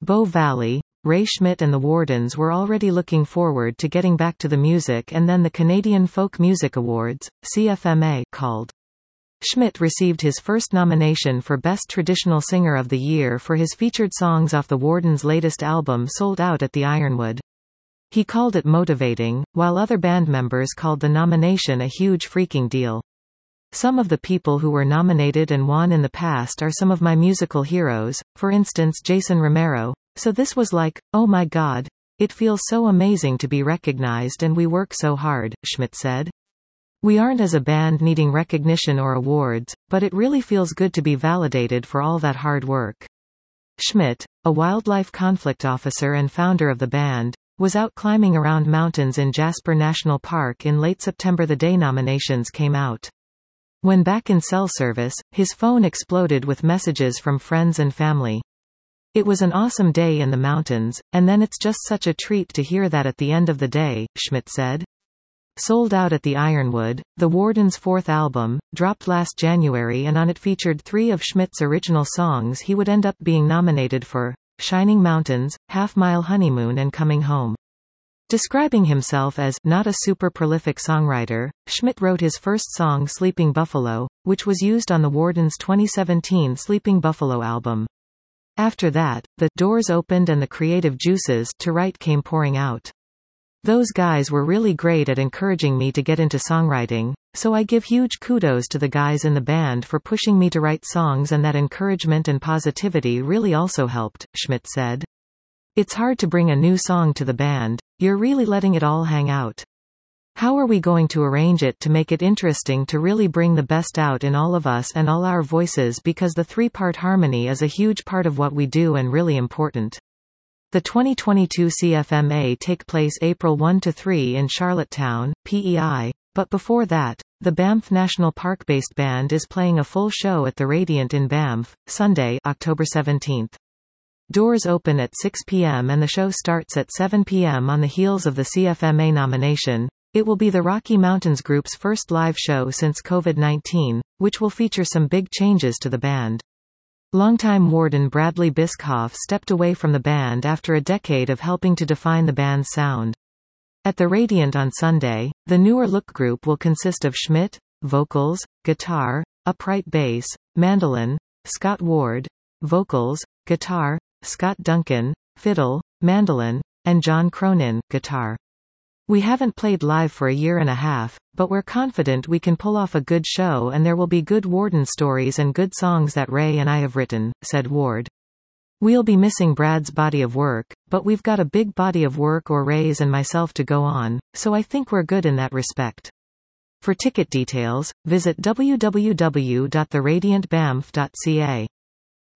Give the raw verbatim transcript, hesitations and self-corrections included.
Bow Valley, Ray Schmidt and the Wardens were already looking forward to getting back to the music, and then the Canadian Folk Music Awards, C F M A, called. Schmidt received his first nomination for Best Traditional Singer of the Year for his featured songs off the Wardens' latest album Sold Out at the Ironwood. He called it motivating, while other band members called the nomination a huge freaking deal. Some of the people who were nominated and won in the past are some of my musical heroes, for instance Jason Romero, so this was like, oh my god, it feels so amazing to be recognized and we work so hard, Schmidt said. We aren't as a band needing recognition or awards, but it really feels good to be validated for all that hard work. Schmidt, a wildlife conflict officer and founder of the band, was out climbing around mountains in Jasper National Park in late September the day nominations came out. When back in cell service, his phone exploded with messages from friends and family. It was an awesome day in the mountains, and then it's just such a treat to hear that at the end of the day, Schmidt said. Sold Out at the Ironwood, the Wardens' fourth album, dropped last January, and on it featured three of Schmidt's original songs he would end up being nominated for: Shining Mountains, Half Mile Honeymoon and Coming Home. Describing himself as not a super prolific songwriter, Schmidt wrote his first song Sleeping Buffalo, which was used on the Wardens' twenty seventeen Sleeping Buffalo album. After that, the doors opened and the creative juices to write came pouring out. Those guys were really great at encouraging me to get into songwriting, so I give huge kudos to the guys in the band for pushing me to write songs, and that encouragement and positivity really also helped, Schmidt said. It's hard to bring a new song to the band, you're really letting it all hang out. How are we going to arrange it to make it interesting to really bring the best out in all of us and all our voices, because the three-part harmony is a huge part of what we do and really important. The twenty twenty-two C F M A take place April first to third in Charlottetown, P E I, but before that, the Banff National Park-based band is playing a full show at the Radiant in Banff, Sunday, October seventeenth. Doors open at six p m and the show starts at seven p m on the heels of the C F M A nomination. It will be the Rocky Mountains Group's first live show since COVID nineteen, which will feature some big changes to the band. Longtime Warden Bradley Bischoff stepped away from the band after a decade of helping to define the band's sound. At the Radiant on Sunday, the newer look group will consist of Schmidt, vocals, guitar, upright bass, mandolin, Scott Ward, vocals, guitar, Scott Duncan, fiddle, mandolin, and John Cronin, guitar. We haven't played live for a year and a half, but we're confident we can pull off a good show, and there will be good Warden stories and good songs that Ray and I have written, said Ward. We'll be missing Brad's body of work, but we've got a big body of work or Ray's and myself to go on, so I think we're good in that respect. For ticket details, visit w w w dot the radiant banff dot c a.